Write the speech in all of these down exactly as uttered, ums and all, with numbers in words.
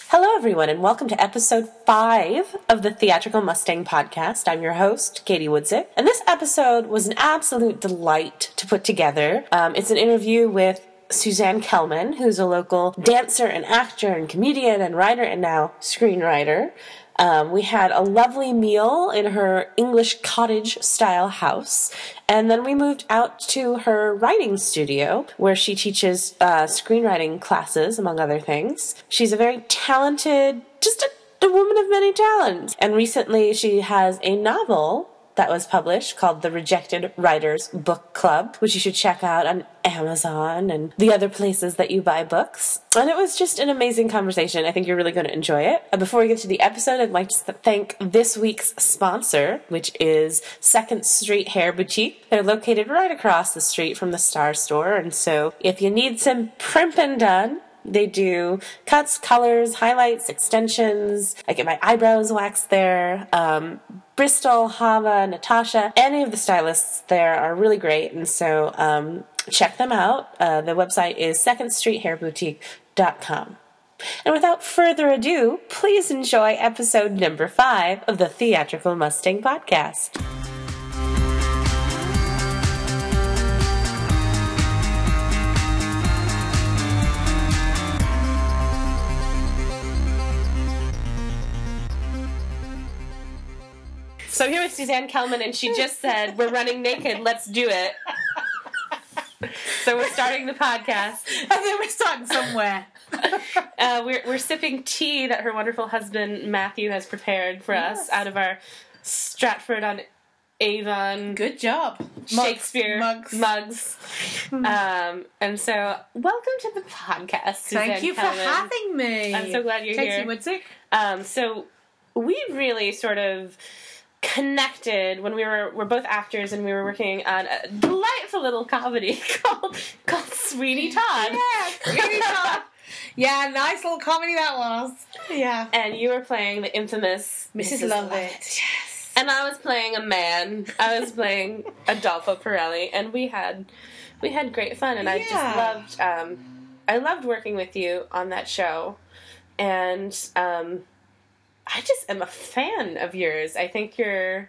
Hello, everyone, and welcome to episode five of the Theatrical Mustang podcast. I'm your host, Katie Woodsick, and this episode was an absolute delight to put together. Um, it's an interview with Suzanne Kelman, who's a local dancer and actor and comedian and writer and now screenwriter. Um, we had a lovely meal in her English cottage-style house, and then we moved out to her writing studio, where she teaches uh, screenwriting classes, among other things. She's a very talented, just a, a woman of many talents, and recently she has a novel that was published called The Rejected Writers Book Club, which you should check out on Amazon and the other places that you buy books. And it was just an amazing conversation. I think you're really going to enjoy it. Uh, before we get to the episode, I'd like to thank this week's sponsor, which is Second Street Hair Boutique. They're located right across the street from the Star Store, and so if you need some primping done, they do cuts, colors, highlights, extensions. I get my eyebrows waxed there. Um, Bristol, Hava, Natasha, any of the stylists there are really great, and so um, check them out. Uh, the website is second street hair boutique dot com. And without further ado, please enjoy episode number five of the Theatrical Mustang podcast. So here with Suzanne Kelman, and she just said, we're running naked, let's do it. So we're starting the podcast. I think we're starting somewhere. uh, we're, we're sipping tea that her wonderful husband, Matthew, has prepared for yes. us out of our Stratford-on-Avon... Good job. Shakespeare mugs. mugs. um, and so, welcome to the podcast, Suzanne Thank you Kelman. for having me. I'm so glad you're Katie here. Woodsick. Um, so, we really sort of connected when we were we're both actors and we were working on a delightful little comedy called called Sweeney Todd. Yeah, Sweeney Todd. Yeah, nice little comedy that was. Yeah. And you were playing the infamous Missus Lovett. Yes. And I was playing a man. I was playing Adolfo Pirelli, and we had we had great fun, and I yeah. just loved um I loved working with you on that show. And um I just am a fan of yours. I think you're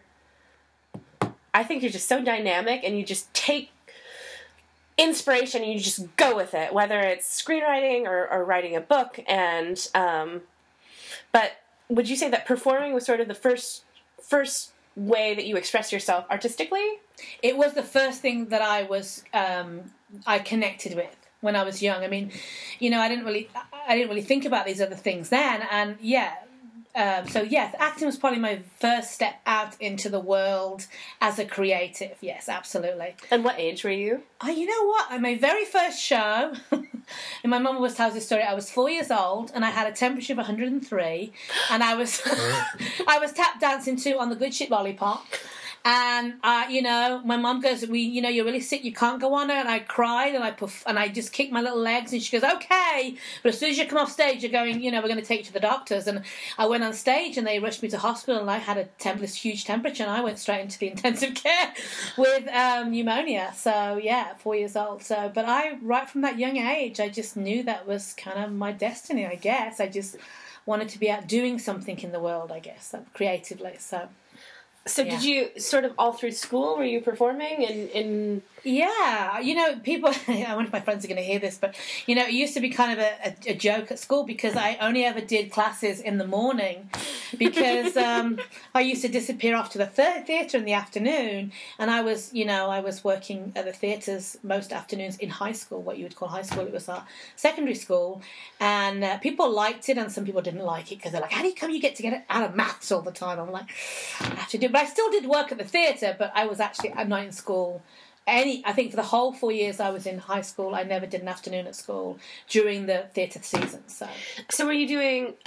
I think you're just so dynamic, and you just take inspiration and you just go with it, whether it's screenwriting or, or writing a book. And um, but would you say that performing was sort of the first first way that you express yourself artistically? It was the first thing that I was um, I connected with when I was young. I mean, you know, I didn't really I didn't really think about these other things then, and yeah. Um, so yes, acting was probably my first step out into the world as a creative. Yes, absolutely. And what age were you? Oh, you know what? On my very first show, and my mum always tells this story. I was four years old, and I had a temperature of one hundred and three, and I was I was tap dancing to On the Good Ship Lollipop. And, uh, you know, my mum goes, "We, you know, you're really sick, you can't go on her." And I cried, and I puff, and I just kicked my little legs, and she goes, "Okay, but as soon as you come off stage, you're going, you know, we're going to take you to the doctors." And I went on stage, and they rushed me to hospital, and I had a temp- this huge temperature, and I went straight into the intensive care with um, pneumonia. So, yeah, four years old. So, but I, right from that young age, I just knew that was kind of my destiny, I guess. I just wanted to be out doing something in the world, I guess, creatively, so... So yeah. Did you, sort of all through school, were you performing in... in... Yeah, you know, people, I wonder if my friends are going to hear this, but, you know, it used to be kind of a, a, a joke at school because I only ever did classes in the morning because um, I used to disappear off to the th- theatre in the afternoon, and I was, you know, I was working at the theatres most afternoons in high school, what you would call high school. It was our secondary school, and uh, people liked it and some people didn't like it because they're like, "How do you come you get to get it out of maths all the time?" I'm like, I have to do it. But I still did work at the theatre, but I was actually, I'm not in school. Any, I think for the whole four years I was in high school, I never did an afternoon at school during the theatre season. So, so were you doing um,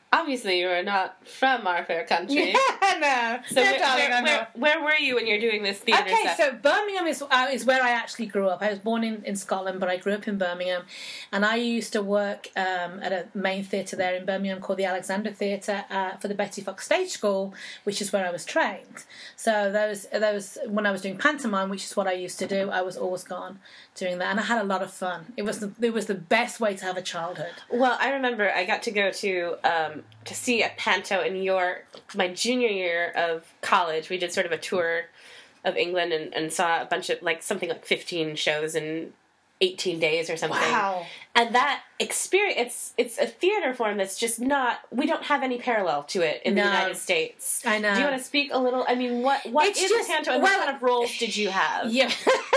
obviously you are not from our fair country. Yeah, no. So no, where, darling, where, no, where, no. where were you when you're doing this theatre Okay, stuff? so Birmingham is uh, is where I actually grew up. I was born in, in Scotland, but I grew up in Birmingham, and I used to work um, at a main theatre there in Birmingham called the Alexander Theatre uh, for the Betty Fox Stage School, which is where I was trained. So those those when I was doing pantomime, which is what I used to do, I was always gone doing that, and I had a lot of fun. It was the, it was the best way to have a childhood. Well, I remember I got to go to um, to see a panto in York my junior year of college. We did sort of a tour of England and, and saw a bunch of, like, something like fifteen shows in eighteen days or something. Wow. And that experience, it's, it's a theater form that's just not, we don't have any parallel to it in No. the United States. I know. Do you want to speak a little, I mean, what, what It's is just- a panto and well, what kind of roles did you have? Yeah.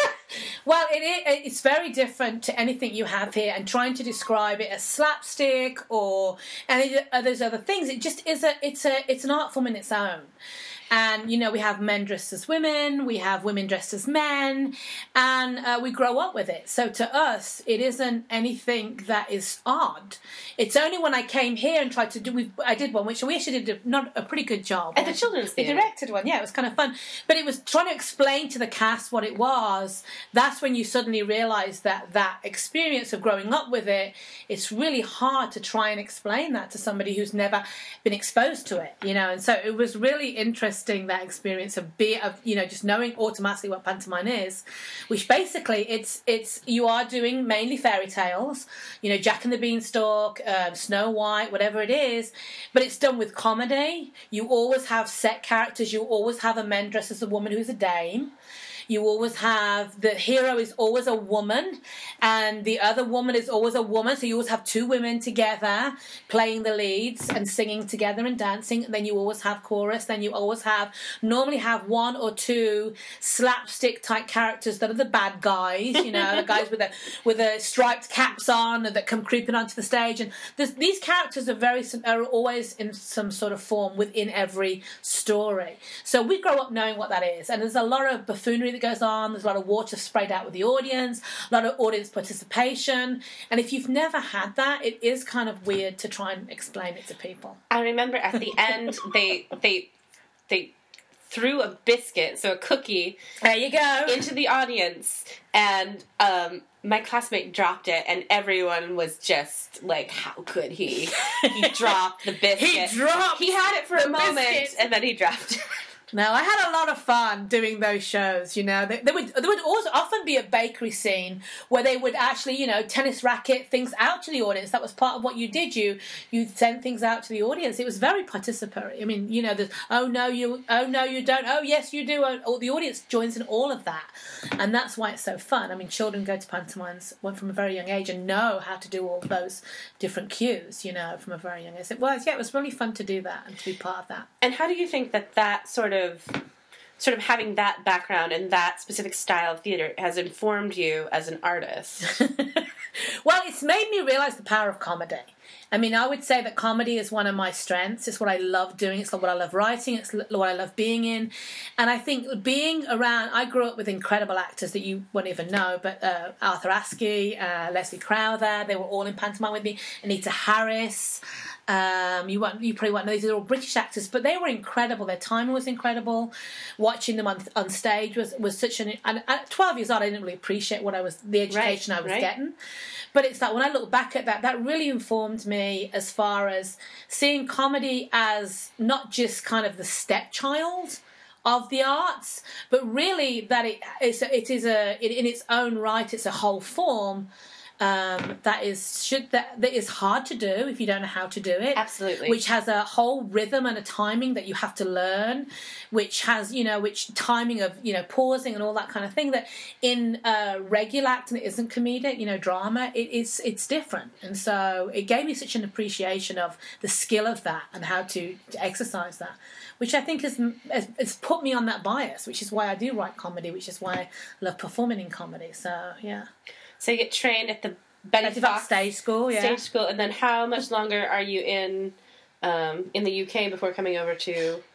Well, it is, it's very different to anything you have here, and trying to describe it as slapstick or any of those other things, it just is a it's a it's an art form in its own. And, you know, we have men dressed as women, we have women dressed as men, and uh, we grow up with it. So to us, it isn't anything that is odd. It's only when I came here and tried to do, we, I did one, which we actually did a, not a pretty good job. At the Children's We Theatre. directed one, yeah, it was kind of fun. But it was trying to explain to the cast what it was. That's when you suddenly realise that that experience of growing up with it, it's really hard to try and explain that to somebody who's never been exposed to it, you know. And so it was really interesting, that experience of be of you know just knowing automatically what pantomime is, which basically it's it's you are doing mainly fairy tales, you know, Jack and the Beanstalk, um, Snow White, whatever it is, but it's done with comedy. You always have set characters. You always have a man dressed as a woman who's a dame. You always have, the hero is always a woman, and the other woman is always a woman, so you always have two women together playing the leads and singing together and dancing. And then you always have chorus, then you always have, normally have one or two slapstick type characters that are the bad guys, you know, the guys with the with the striped caps on that come creeping onto the stage. And this, these characters are very are always in some sort of form within every story. So we grow up knowing what that is, and there's a lot of buffoonery that goes on. There's a lot of water sprayed out with the audience, a lot of audience participation, and if you've never had that, it is kind of weird to try and explain it to people. I remember at the end, they they they threw a biscuit, so a cookie, There you go. into the audience, and um, my classmate dropped it, and everyone was just like, "How could he? He dropped the biscuit. He dropped He had it for a the moment, biscuit." and then he dropped it." No, I had a lot of fun doing those shows, you know. There, there would there would also often be a bakery scene where they would actually, you know, tennis racket things out to the audience. That was part of what you did. You you sent things out to the audience. It was very participatory. I mean, you know, there's, oh no, you, oh no, you don't. Oh yes, you do. Oh, the audience joins in all of that, and that's why it's so fun. I mean, children go to pantomimes from a very young age and know how to do all those different cues, you know, from a very young age. It was, yeah, it was really fun to do that and to be part of that. And how do you think that that sort of sort of having that background and that specific style of theater has informed you as an artist? Well, it's made me realise the power of comedy. I mean, I would say that comedy is one of my strengths. It's what I love doing. It's what I love writing. It's what I love being in. And I think being around, I grew up with incredible actors that you won't even know, but uh, Arthur Askey, uh, Leslie Crowther, they were all in pantomime with me. Anita Harris. Um, you won't, you probably won't know, these are all British actors, but they were incredible. Their timing was incredible. Watching them on, on stage was, was such an... And at twelve years old, I didn't really appreciate what I was, the education Right, I was right. getting. But it's like, when I look back at that, that really informed me as far as seeing comedy as not just kind of the stepchild of the arts, but really that it, it's a, it is a, it, in its own right, it's a whole form. Um, that is should that that is hard to do if you don't know how to do it. Absolutely. Which has a whole rhythm and a timing that you have to learn, which has, you know, which timing of, you know, pausing and all that kind of thing that in uh, regular acting it isn't comedic, you know, drama, it, it's it's different. And so it gave me such an appreciation of the skill of that and how to, to exercise that, which I think has, has, has put me on that bias, which is why I do write comedy, which is why I love performing in comedy. So, yeah. So you get trained at the Betty Betty Fox Fox Stage School, yeah. Stage School, and then how much longer are you in um, in the U K before coming over to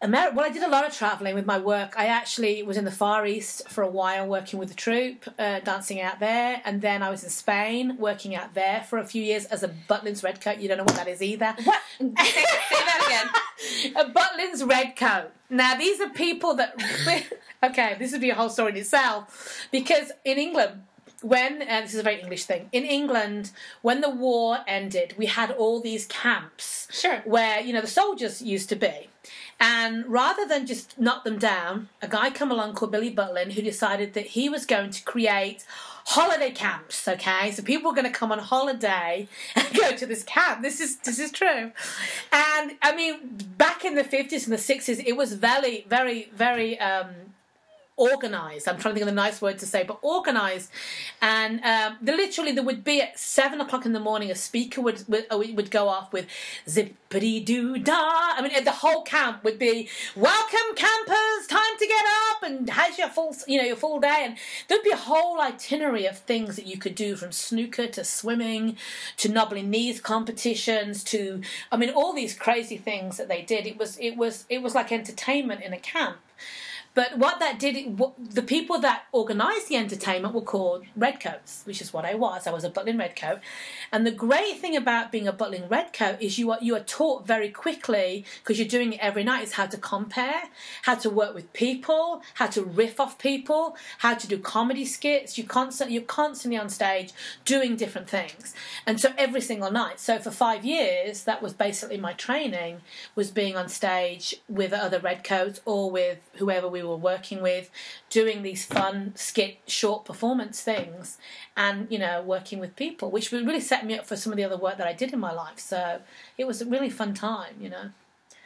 America, well, I did a lot of travelling with my work. I actually was in the Far East for a while working with the troupe, uh, dancing out there. And then I was in Spain working out there for a few years as a Butlins Redcoat. You don't know what that is either. What? Say, say that again. A Butlins Redcoat. Now, these are people that... Okay, this would be a whole story in itself. Because in England... When, and this is a very English thing, in England, when the war ended, we had all these camps Sure. where, you know, the soldiers used to be. And rather than just knock them down, a guy come along called Billy Butlin who decided that he was going to create holiday camps, okay? So people were going to come on holiday and go to this camp. This is this is true. And, I mean, back in the fifties and the sixties, it was very, very, very... Um, organised. I'm trying to think of the nice word to say, but organised. And um, the, literally, there would be at seven o'clock in the morning, a speaker would would, would go off with zippity doo dah. I mean, the whole camp would be, "Welcome, campers! Time to get up!" And has your full, you know, your full day. And there'd be a whole itinerary of things that you could do, from snooker to swimming to knobbling knees competitions to, I mean, all these crazy things that they did. It was it was it was like entertainment in a camp. But what that did, it, what, the people that organised the entertainment were called Redcoats, which is what I was. I was a Butlin Redcoat. And the great thing about being a Butlin Redcoat is you are, you are taught very quickly, because you're doing it every night, is how to compare, how to work with people, how to riff off people, how to do comedy skits. You constant, you're constantly on stage doing different things. And so every single night. So for five years, that was basically my training, was being on stage with other Redcoats or with whoever we were working with, doing these fun skit short performance things, and you know, working with people, which really set me up for some of the other work that I did in my life. So it was a really fun time, you know.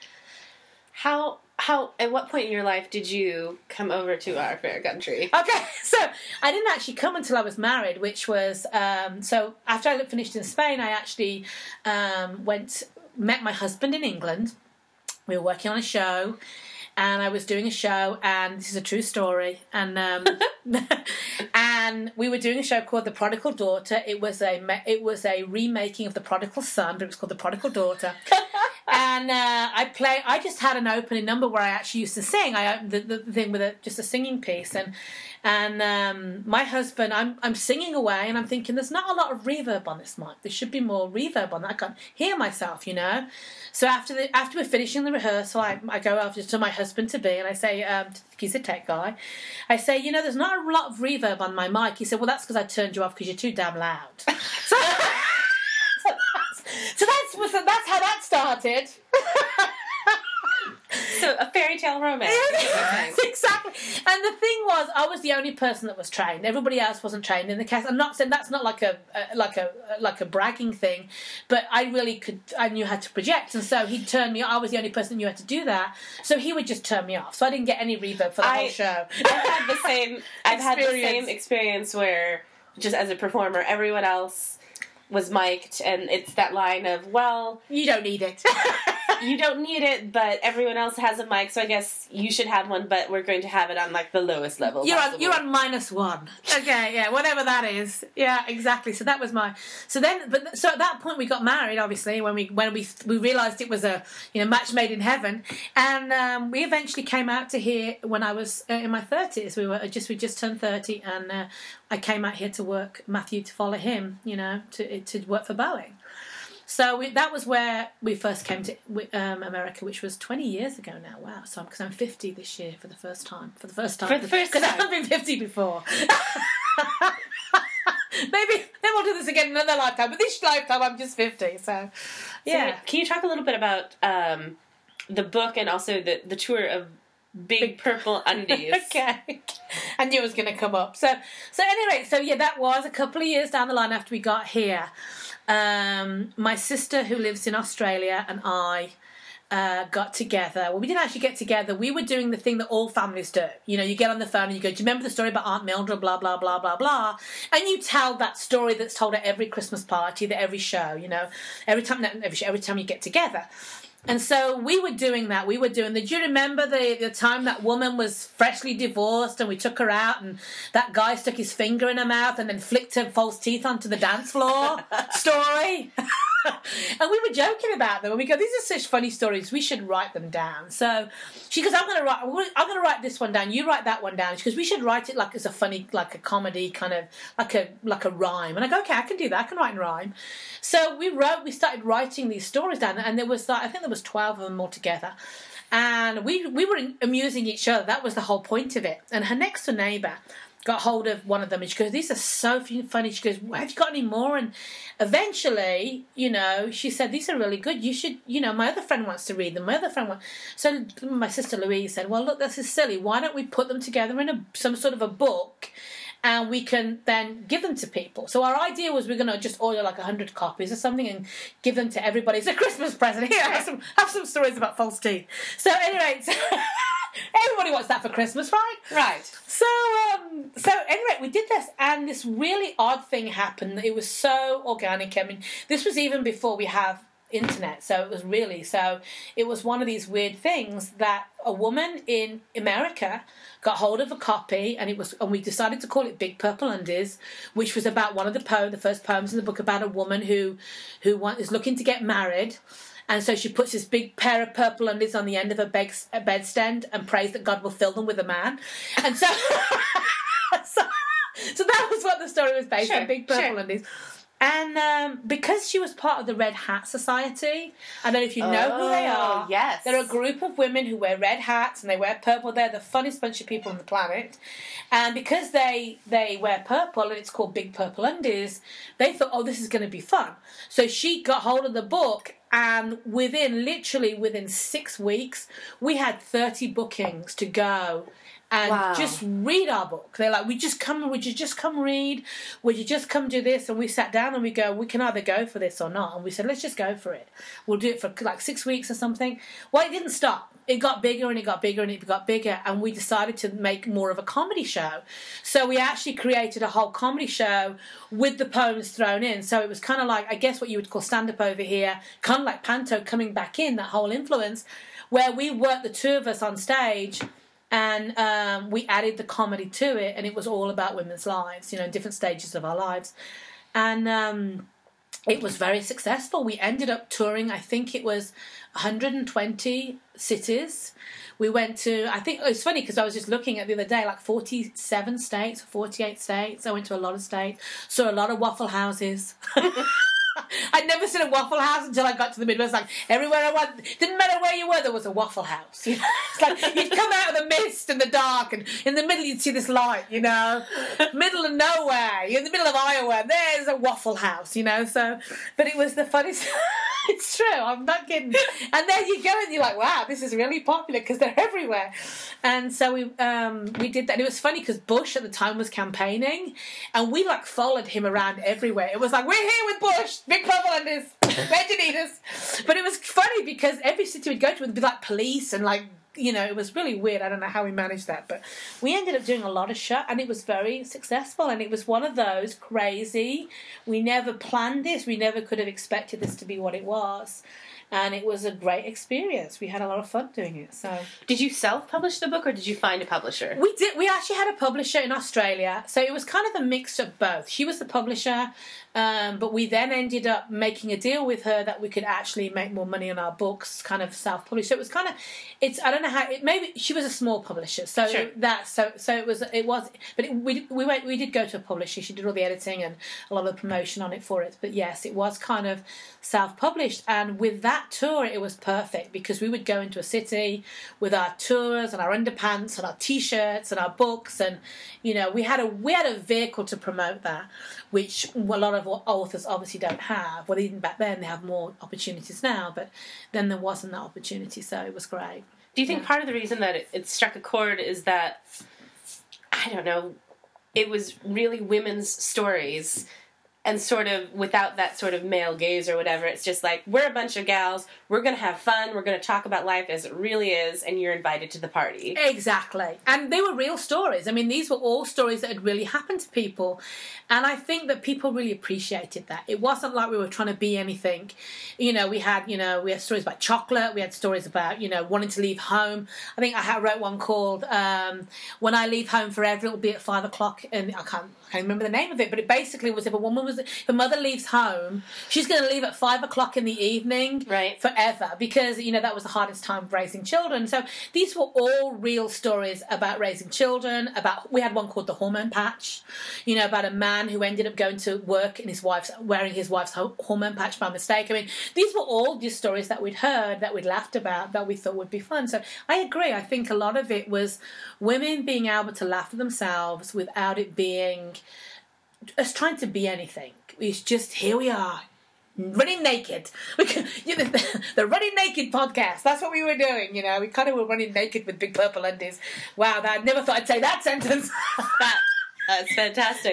How how at what point in your life did you come over to our fair country? Okay, so I didn't actually come until I was married, which was um, so after I finished in Spain, I actually um, went met my husband in England. We were working on a show. And I was doing a show, and this is a true story. And um, and we were doing a show called The Prodigal Daughter. It was a it was a remaking of The Prodigal Son, but it was called The Prodigal Daughter. And uh, I play. I just had an opening number where I actually used to sing. I opened the, the thing with a, just a singing piece, and and um, my husband, I'm I'm singing away, and I'm thinking, there's not a lot of reverb on this mic. There should be more reverb on that. I can't hear myself, you know. So after the after we're finishing the rehearsal, I, I go over to my husband to be, and I say, um, he's a tech guy, I say, you know, there's not a lot of reverb on my mic. He said, well, that's because I turned you off because you're too damn loud. so, so that's so that's that's how that started. So a fairy tale romance. Exactly. And the thing was, I was the only person that was trained. Everybody else wasn't trained in the cast. I'm not saying that's not like a, a like a like a bragging thing, but I really could. I knew how to project, and so he'd turn me. I was the only person that knew how to do that, so he would just turn me off. So I didn't get any reverb for the I, whole show. I've had the same. I've had the same experience where, just as a performer, everyone else was mic'd, and it's that line of, well, you don't need it. You don't need it, but everyone else has a mic, so I guess you should have one, but we're going to have it on, like, the lowest level You're possible. on, you're on minus one. Okay, yeah, whatever that is. Yeah, exactly. So that was my... So then, but so at that point we got married, obviously, when we when we we realised it was a, you know, match made in heaven. And um, we eventually came out to here when I was uh, in my thirties. We were just, we just turned thirty, and uh, I came out here to work, Matthew, to follow him, you know, to to work for Boeing. So we, that was where we first came to um, America, which was twenty years ago now. Wow! So because I'm, I'm fifty this year for the first time. For the first time. For the first time. Because I haven't been fifty before. maybe maybe we'll do this again in another lifetime. But this lifetime, I'm just fifty. So yeah. So, can you talk a little bit about um, the book and also the the tour of Big, Big Purple Undies? Okay. I knew it was going to come up. So so anyway, so yeah, that was a couple of years down the line after we got here. Um, my sister, who lives in Australia, and I uh, got together. Well, we didn't actually get together. We were doing the thing that all families do. You know, you get on the phone and you go, do you remember the story about Aunt Mildred, blah, blah, blah, blah, blah. And you tell that story that's told at every Christmas party, at every show, you know, every time, every, show, every time you get together. And so we were doing that. We were doing the, do you remember the, the time that woman was freshly divorced and we took her out and that guy stuck his finger in her mouth and then flicked her false teeth onto the dance floor story? And we were joking about them, and we go, these are such funny stories, we should write them down. So she goes, I'm going to write I'm going to write this one down, you write that one down. She goes, we should write it like as a funny, like a comedy, kind of like a like a rhyme. And I go, okay, I can do that, I can write and rhyme. So we wrote we started writing these stories down, and there was like, I think there was twelve of them altogether. And we we were amusing each other. That was the whole point of it. And her next door neighbour got hold of one of them, and she goes, these are so funny. She goes, have you got any more? And eventually, you know, she said, these are really good. You should, you know, my other friend wants to read them. My other friend wants... So my sister Louise said, well, look, this is silly. Why don't we put them together in a some sort of a book, and we can then give them to people. So our idea was we're going to just order like a hundred copies or something and give them to everybody. It's a Christmas present. Here, have some, have some stories about false teeth. So anyway... So everybody wants that for Christmas, right? Right. So, um, so anyway, we did this, and this really odd thing happened. It was so organic. I mean, this was even before we have internet, so it was really, so it was one of these weird things that a woman in America got hold of a copy, and it was, and we decided to call it Big Purple Undies, which was about one of the poem, the first poems in the book, about a woman who, who want, is looking to get married. And so she puts this big pair of purple undies on the end of a, bed, a bedstand and prays that God will fill them with a man. And so, so, so that was what the story was based sure, on, Big Purple sure. Undies. And um, because she was part of the Red Hat Society, I don't know if you know oh, who they are. Yes. They're a group of women who wear red hats and they wear purple. They're the funniest bunch of people on the planet. And because they, they wear purple and it's called Big Purple Undies, they thought, oh, this is going to be fun. So she got hold of the book, and within, literally within six weeks, we had thirty bookings to go and wow. just read our book. They're like, we just come, would you just come read? Would you just come do this? And we sat down and we go, we can either go for this or not. And we said, let's just go for it. We'll do it for like six weeks or something. Well, it didn't stop. It got bigger and it got bigger and it got bigger, and we decided to make more of a comedy show. So we actually created a whole comedy show with the poems thrown in. So it was kind of like, I guess what you would call stand-up over here, kind of like Panto coming back in, that whole influence, where we worked the two of us on stage, and um, we added the comedy to it, and it was all about women's lives, you know, different stages of our lives. And um, it was very successful. We ended up touring, I think it was one hundred twenty cities. We went to, I think, it's funny because I was just looking at the other day, like forty-seven states, forty-eight states. I went to a lot of states, saw a lot of Waffle Houses. I'd never seen a Waffle House until I got to the Midwest. Like, everywhere I went, didn't matter where you were, there was a Waffle House. You know? It's like you'd come out of the mist and the dark, and in the middle you'd see this light, you know. Middle of nowhere, you're in the middle of Iowa, and there's a Waffle House, you know. So, but it was the funniest. It's true, I'm not kidding. And then you go and you're like, wow, this is really popular because they're everywhere. And so we um, we did that. And it was funny because Bush at the time was campaigning, and we like followed him around everywhere. It was like, we're here with Bush, Big Purple Undies, where'd you need us? But it was funny because every city we'd go to would be like police and like, you know, it was really weird. I don't know how we managed that, but we ended up doing a lot of show, and it was very successful. And it was one of those crazy, we never planned this, we never could have expected this to be what it was. And it was a great experience. We had a lot of fun doing it. So, did you self-publish the book, or did you find a publisher? We did. We actually had a publisher in Australia, so it was kind of a mix of both. She was the publisher, um, but we then ended up making a deal with her that we could actually make more money on our books, kind of self-published. So it was kind of, it's I don't know how. It, maybe she was a small publisher, so sure. that so so it was it was. But it, we we went we did go to a publisher. She did all the editing and a lot of the promotion on it for it. But yes, it was kind of self-published, and with that tour it was perfect because we would go into a city with our tours and our underpants and our t-shirts and our books, and you know we had a we had a vehicle to promote that, which a lot of authors obviously don't have. Well, even back then they have more opportunities now, but then there wasn't that opportunity, so it was great. Do you think yeah. part of the reason that it, it struck a chord is that, I don't know, it was really women's stories, and sort of without that sort of male gaze or whatever, it's just like, we're a bunch of gals, we're going to have fun, we're going to talk about life as it really is, and you're invited to the party. Exactly. And they were real stories. I mean, these were all stories that had really happened to people. And I think that people really appreciated that. It wasn't like we were trying to be anything. You know, we had, you know, we had stories about chocolate. We had stories about, you know, wanting to leave home. I think I had wrote one called um, When I Leave Home Forever, It'll Be at Five O'Clock. And I can't, I can't remember the name of it, but it basically was if a woman was doesn't, if a mother leaves home, she's going to leave at five o'clock in the evening, right, forever, because you know that was the hardest time of raising children. So these were all real stories about raising children. About we had one called the hormone patch, you know, about a man who ended up going to work in his wife's wearing his wife's hormone patch by mistake. I mean, these were all just stories that we'd heard, that we'd laughed about, that we thought would be fun. So I agree. I think a lot of it was women being able to laugh at themselves without it being us trying to be anything. It's just, here we are, running naked. We can, you know, the, the running naked podcast. That's what we were doing, you know. We kind of were running naked with big purple undies. Wow, that, I never thought I'd say that sentence. that, that's fantastic.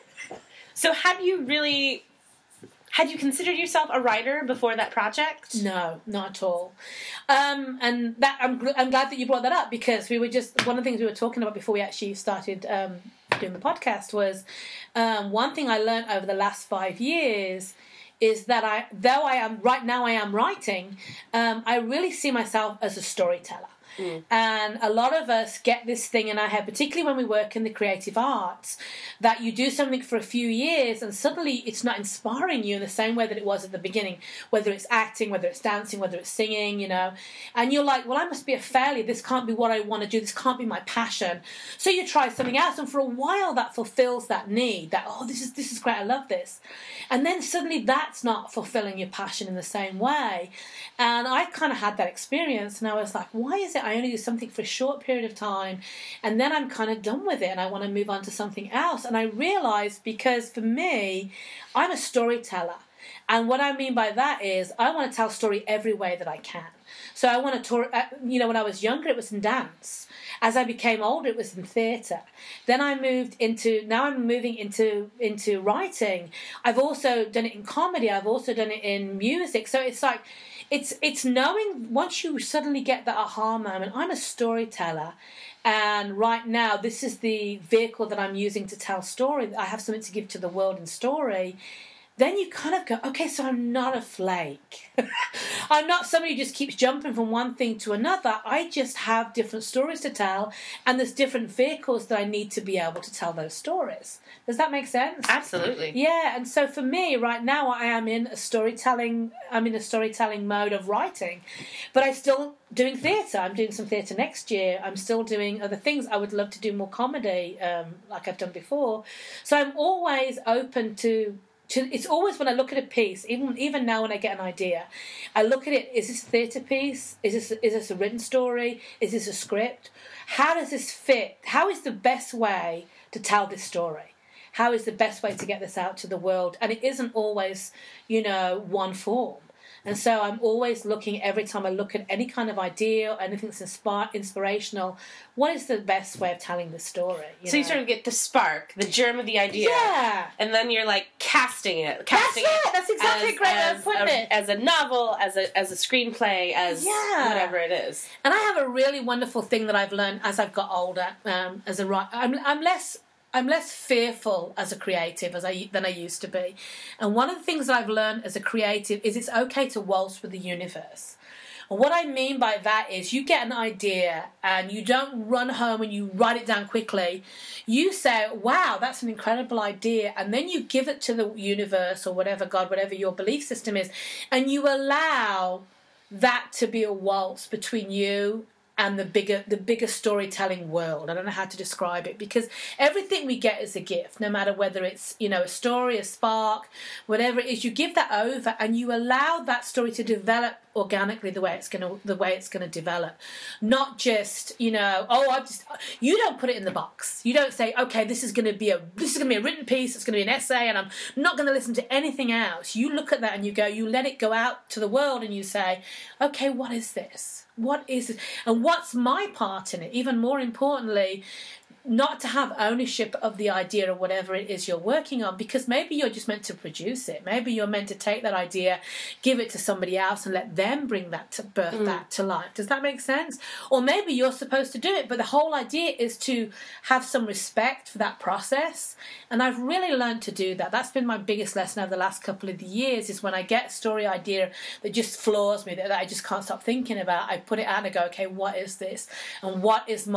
So had you really... Had you considered yourself a writer before that project? No, not at all. Um, and that I'm, I'm glad that you brought that up, because we were just, one of the things we were talking about before we actually started um, doing the podcast was um, one thing I learned over the last five years is that I, though I am, right now I am writing, um, I really see myself as a storyteller. Mm. And a lot of us get this thing in our head, particularly when we work in the creative arts, that you do something for a few years and suddenly it's not inspiring you in the same way that it was at the beginning, whether it's acting, whether it's dancing, whether it's singing, you know, and you're like, well, I must be a failure. This can't be what I want to do. This can't be my passion. So you try something else, and for a while that fulfills that need, that, oh, this is this is great, I love this. And then suddenly that's not fulfilling your passion in the same way. And I kind of had that experience, and I was like, why is it I only do something for a short period of time and then I'm kind of done with it and I want to move on to something else? And I realized, because for me, I'm a storyteller. And what I mean by that is I want to tell story every way that I can. So I want to tour, you know, when I was younger, it was in dance. As I became older, it was in theatre. Then I moved into, now I'm moving into into writing. I've also done it in comedy. I've also done it in music. So it's like, it's it's knowing, once you suddenly get that aha moment, I'm a storyteller. And right now, this is the vehicle that I'm using to tell story. I have something to give to the world in story. Then you kind of go, okay, so I'm not a flake. I'm not somebody who just keeps jumping from one thing to another. I just have different stories to tell, and there's different vehicles that I need to be able to tell those stories. Does that make sense? Absolutely. Yeah, and so for me, right now, I am in a storytelling, I'm in a storytelling mode of writing, but I'm still doing theatre. I'm doing some theatre next year. I'm still doing other things. I would love to do more comedy, um, like I've done before. So I'm always open to... It's always, when I look at a piece, even even now when I get an idea, I look at it, is this a theatre piece? Is this, is this a written story? Is this a script? How does this fit? How is the best way to tell this story? How is the best way to get this out to the world? And it isn't always, you know, one form. And so I'm always looking, every time I look at any kind of idea or anything that's inspire, inspirational, what is the best way of telling the story? You so know? you sort of get the spark, the germ of the idea. Yeah. And then you're like casting it. Casting that's it. That's exactly as, a great way as of putting a, it. As a novel, as a, as a screenplay, as yeah. whatever it is. And I have a really wonderful thing that I've learned as I've got older. Um, as a writer, I'm, I'm less... I'm less fearful as a creative as I than I used to be. And one of the things that I've learned as a creative is it's okay to waltz with the universe. And what I mean by that is you get an idea and you don't run home and you write it down quickly. You say, wow, that's an incredible idea. And then you give it to the universe or whatever, God, whatever your belief system is. And you allow that to be a waltz between you and the bigger the bigger storytelling world. I don't know how to describe it, because everything we get is a gift, no matter whether it's, you know, a story, a spark, whatever it is. You give that over and you allow that story to develop organically the way it's gonna the way it's gonna develop. Not just, you know, oh, I just you don't put it in the box. You don't say, okay, this is gonna be a this is gonna be a written piece, it's gonna be an essay, and I'm not gonna listen to anything else. You look at that and you go, you let it go out to the world and you say, okay, what is this? What is it? And what's my part in it? Even more importantly, not to have ownership of the idea or whatever it is you're working on, because maybe you're just meant to produce it. Maybe you're meant to take that idea, give it to somebody else and let them bring that to birth mm. that to life. Does that make sense? Or maybe you're supposed to do it, but the whole idea is to have some respect for that process. And I've really learned to do that. That's been my biggest lesson over the last couple of years, is when I get a story idea that just floors me, that I just can't stop thinking about, I put it out and I go, okay, what is this? And what is my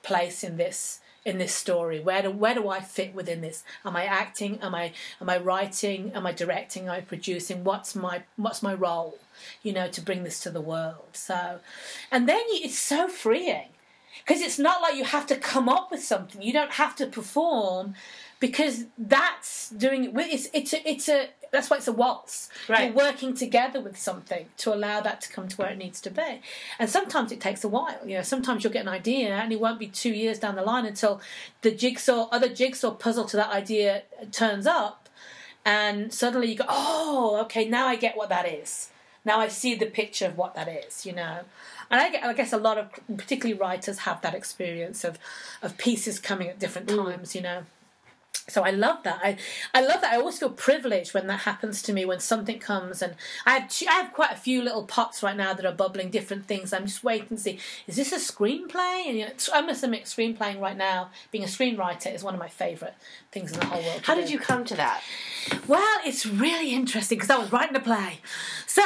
place in this in this story? Where do where do I fit within this? Am I acting? Am I am I writing? Am I directing? Am I producing? What's my what's my role? You know, to bring this to the world. So, and then you, it's so freeing because it's not like you have to come up with something. You don't have to perform because that's doing it's it's a, it's a that's why it's a waltz. Right. You're working together with something to allow that to come to where it needs to be. And sometimes it takes a while. You know, sometimes you'll get an idea and it won't be two years down the line until the jigsaw, other jigsaw puzzle to that idea turns up, and suddenly you go, oh, okay, now I get what that is. Now I see the picture of what that is. You know. And I, I guess a lot of, particularly writers, have that experience of, of pieces coming at different times. Mm. You know. So I love that. I, I love that. I always feel privileged when that happens to me, when something comes. And I have, I have quite a few little pots right now that are bubbling different things. I'm just waiting to see, is this a screenplay? And you know, I must admit, screenplaying right now, being a screenwriter, is one of my favourite things in the whole world. How do. did you come to that? Well, it's really interesting because I was writing a play. So...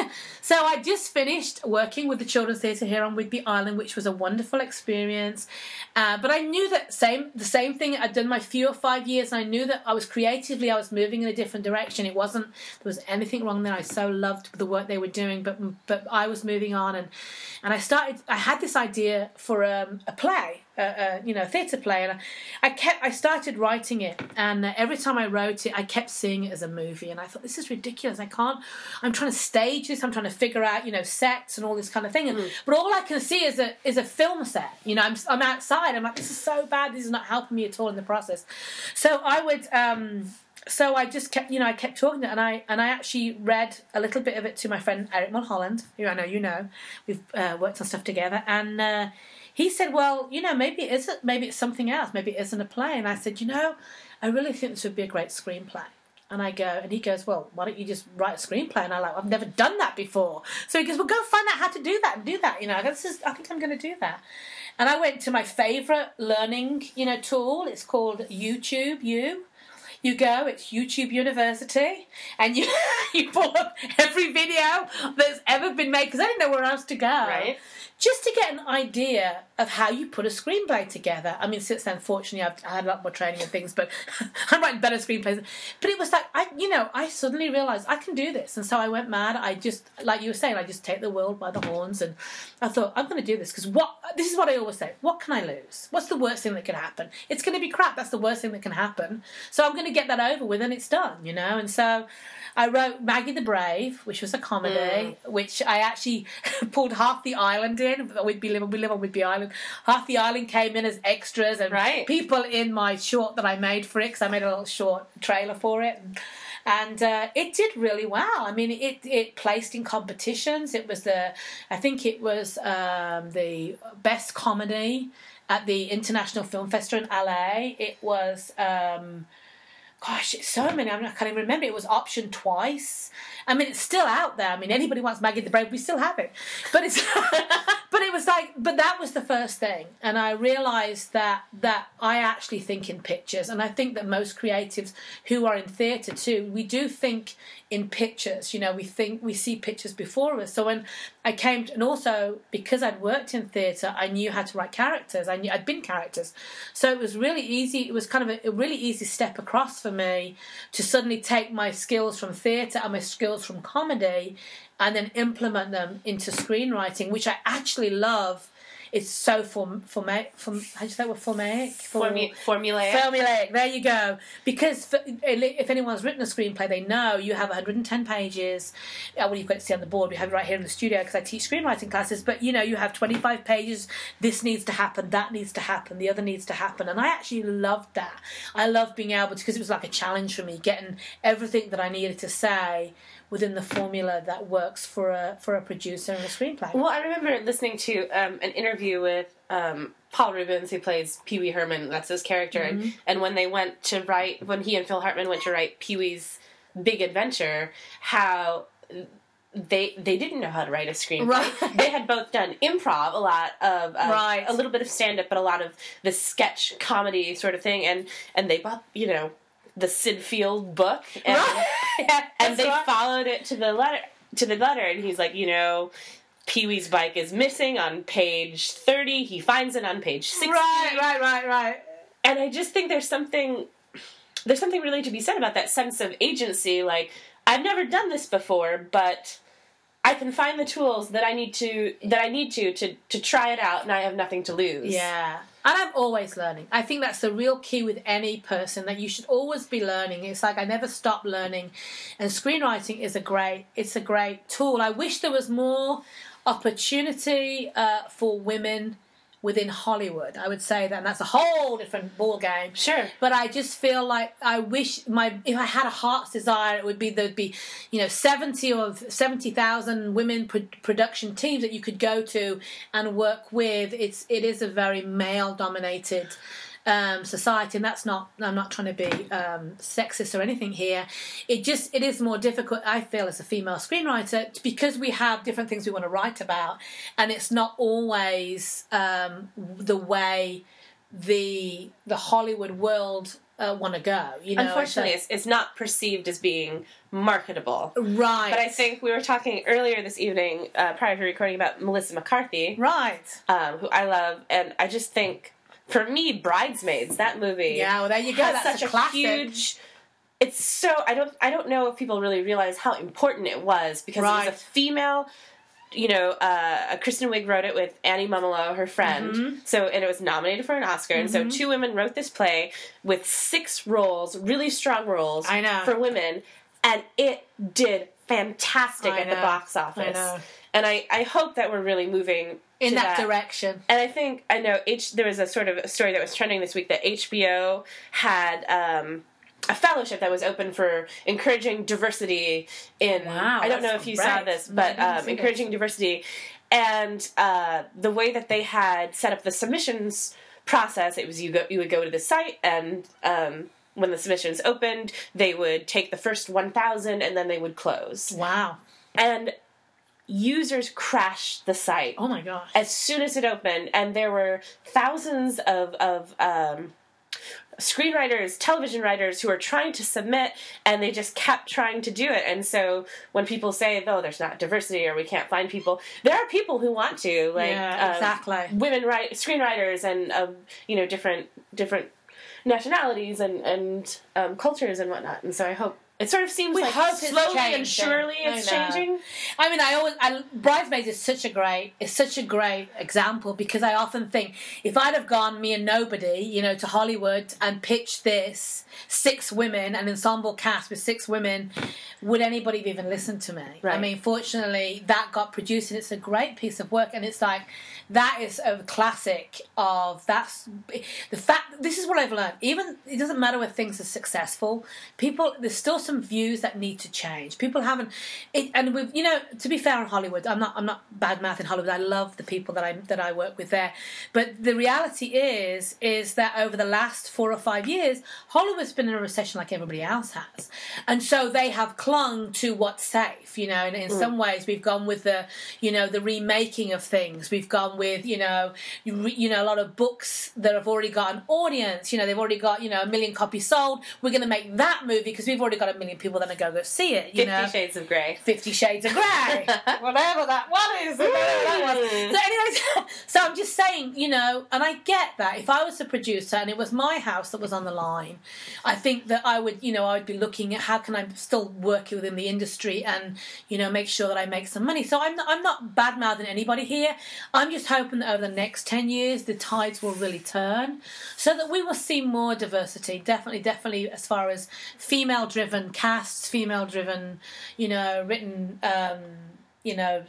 So I just finished working with the Children's Theatre here on Whidbey Island, which was a wonderful experience. Uh, but I knew that same the same thing. I'd done my few or five years, and I knew that I was creatively, I was moving in a different direction. It wasn't, there was anything wrong there. I so loved the work they were doing, but but I was moving on. And, and I started, I had this idea for um, a play. Uh, uh, you know, a theatre play, and I, I kept. I started writing it, and uh, every time I wrote it, I kept seeing it as a movie, and I thought, this is ridiculous. I can't. I'm trying to stage this. I'm trying to figure out, you know, sets and all this kind of thing, and, mm. but all I can see is a is a film set. You know, I'm I'm outside. I'm like, this is so bad. This is not helping me at all in the process. So I would. Um, So I just kept, you know, I kept talking to it, and I and I actually read a little bit of it to my friend Eric Mulholland, who I know you know. We've uh, worked on stuff together, and uh, he said, "Well, you know, maybe it isn't. Maybe it's something else. Maybe it isn't a play." And I said, "You know, I really think this would be a great screenplay." And I go, and he goes, "Well, why don't you just write a screenplay?" And I'm like, "I've never done that before." So he goes, "Well, go find out how to do that and do that." You know, I go, this is, I think I'm going to do that. And I went to my favourite learning, you know, tool. It's called YouTube. You. You go, it's YouTube University, and you you pull up every video that's ever been made, because I didn't know where else to go. Right. Just to get an idea of how you put a screenplay together. I mean, since then, fortunately, I've I had a lot more training and things, but I'm writing better screenplays. But it was like, I, you know, I suddenly realised I can do this. And so I went mad. I just, like you were saying, I just take the world by the horns. And I thought, I'm going to do this, because what, this is what I always say, what can I lose? What's the worst thing that can happen? It's going to be crap. That's the worst thing that can happen. So I'm going to get that over with, and it's done, you know? And so I wrote Maggie the Brave, which was a comedy, mm. which I actually pulled half the island in. We'd be living, we live on Whidbey Island. Half the island came in as extras, and right. people in my short that I made for it, because I made a little short trailer for it. And, and uh, it did really well. I mean, it it placed in competitions. It was the, I think it was um, the best comedy at the International Film Festival in L A. It was... Um, Gosh, it's so many. I, mean, I can't even remember. It was optioned twice. I mean, it's still out there. I mean, anybody wants Maggie the Brave, we still have it. But it's, but it was like, but that was the first thing, and I realised that that I actually think in pictures, and I think that most creatives who are in theatre too, we do think in pictures. You know, we think we see pictures before us. So when I came, to, and also because I'd worked in theatre, I knew how to write characters. I knew I'd been characters, so it was really easy. It was kind of a, a really easy step across for me to suddenly take my skills from theatre and my skills from comedy and then implement them into screenwriting, which I actually love. It's so form, forma, form, how do you say that word? Formaic? Form, Formu- formulaic. Formulaic, there you go. Because for, if anyone's written a screenplay, they know you have one hundred ten pages. Well, you've got to see on the board. We have it right here in the studio because I teach screenwriting classes. But, you know, you have twenty-five pages. This needs to happen. That needs to happen. The other needs to happen. And I actually loved that. I loved being able to, because it was like a challenge for me, getting everything that I needed to say within the formula that works for a for a producer and a screenplay. Well, I remember listening to um, an interview with um, Paul Rubens, who plays Pee Wee Herman. That's his character. Mm-hmm. And, and when they went to write, when he and Phil Hartman went to write Pee Wee's Big Adventure, how they they didn't know how to write a screenplay. Right. They had both done improv, a lot of um, right. a little bit of stand up, but a lot of the sketch comedy sort of thing. And and they bought, you know, the Sid Field book, and, right. yeah, and they right. followed it to the letter. To the letter, and he's like, you know, Pee-wee's bike is missing on page thirty. He finds it on page sixty. Right, right, right, right. And I just think there's something, there's something really to be said about that sense of agency. Like, I've never done this before, but I can find the tools that I need to, that I need to, to, to try it out, and I have nothing to lose. Yeah. And I'm always learning. I think that's the real key with any person, that you should always be learning. It's like I never stop learning. And screenwriting is a great, it's a great tool. I wish there was more opportunity uh, for women within Hollywood. I would say that, and that's a whole different ball game. Sure. But I just feel like I wish my, if I had a heart's desire, it would be, there'd be, you know, seventy or seventy thousand women pro- production teams that you could go to and work with. It's, it is a very male dominated um, society, and that's not, I'm not trying to be um, sexist or anything here. It just, it is more difficult, I feel, as a female screenwriter, because we have different things we want to write about, and it's not always um, the way the the Hollywood world uh, want to go. You know, Unfortunately, so, it's, it's not perceived as being marketable. Right. But I think we were talking earlier this evening, uh, prior to recording, about Melissa McCarthy. Right. Um, who I love, and I just think, for me, Bridesmaids, that movie. Yeah, well, there you go. Has That's such a classic. huge. It's so I don't I don't know if people really realize how important it was, because Right. it was a female. You know, uh, Kristen Wiig wrote it with Annie Mumolo, her friend. Mm-hmm. So, and it was nominated for an Oscar. Mm-hmm. And so, two women wrote this play with six roles, really strong roles I know. for women, and it did fantastic I at the know. box office. I know. And I, I hope that we're really moving In to that, that direction. And I think, I know, H, there was a sort of a story that was trending this week that H B O had um, a fellowship that was open for encouraging diversity in, Wow, I don't know that's if you great. saw this, No, but I didn't um, see encouraging diversity. And uh, the way that they had set up the submissions process, it was you go, you would go to the site, and um, when the submissions opened, they would take the first one thousand and then they would close. Wow. And users crashed the site Oh my gosh. as soon as it opened, and there were thousands of of um, screenwriters, television writers who are trying to submit, and they just kept trying to do it. And so when people say, "Oh, there's not diversity," or "We can't find people," there are people who want to, like Yeah, um, exactly. women write screenwriters and um, you know different different nationalities and and um, cultures and whatnot. And so I hope. It sort of seems We like hope it's slowly and changing. surely it's I know. changing. I mean, I always I, Bridesmaids is such a great is such a great example, because I often think, if I'd have gone, me and nobody, you know, to Hollywood and pitched this six women, an ensemble cast with six women, would anybody have even listened to me? Right. I mean, fortunately, that got produced, and it's a great piece of work, and it's like, that is a classic of that's the fact. This is what I've learned. Even it doesn't matter whether things are successful. People, there's still some views that need to change. People haven't, it, and we've, you know, to be fair on Hollywood, I'm not, I'm not bad mouth in Hollywood. I love the people that I that I work with there. But the reality is, is that over the last four or five years, Hollywood's been in a recession like everybody else has, and so they have clung to what's safe. You know, and in mm. some ways, we've gone with the, you know, the remaking of things. We've gone with, you know, you, re, you know, a lot of books that have already got an audience. You know, they've already got, you know, a million copies sold. We're going to make that movie because we've already got a million people that are going to go see it. You Fifty know? Shades of Grey. Fifty Shades of Grey. Whatever that one is. Whatever that was. So anyways, so I'm just saying, you know, and I get that. If I was a producer and it was my house that was on the line, I think that I would, you know, I would be looking at how can I still work within the industry and, you know, make sure that I make some money. So I'm not, I'm not bad-mouthing anybody here. I'm just hoping that over the next ten years, the tides will really turn so that we will see more diversity. Definitely, definitely as far as female-driven casts, female-driven, you know, written, um, you know,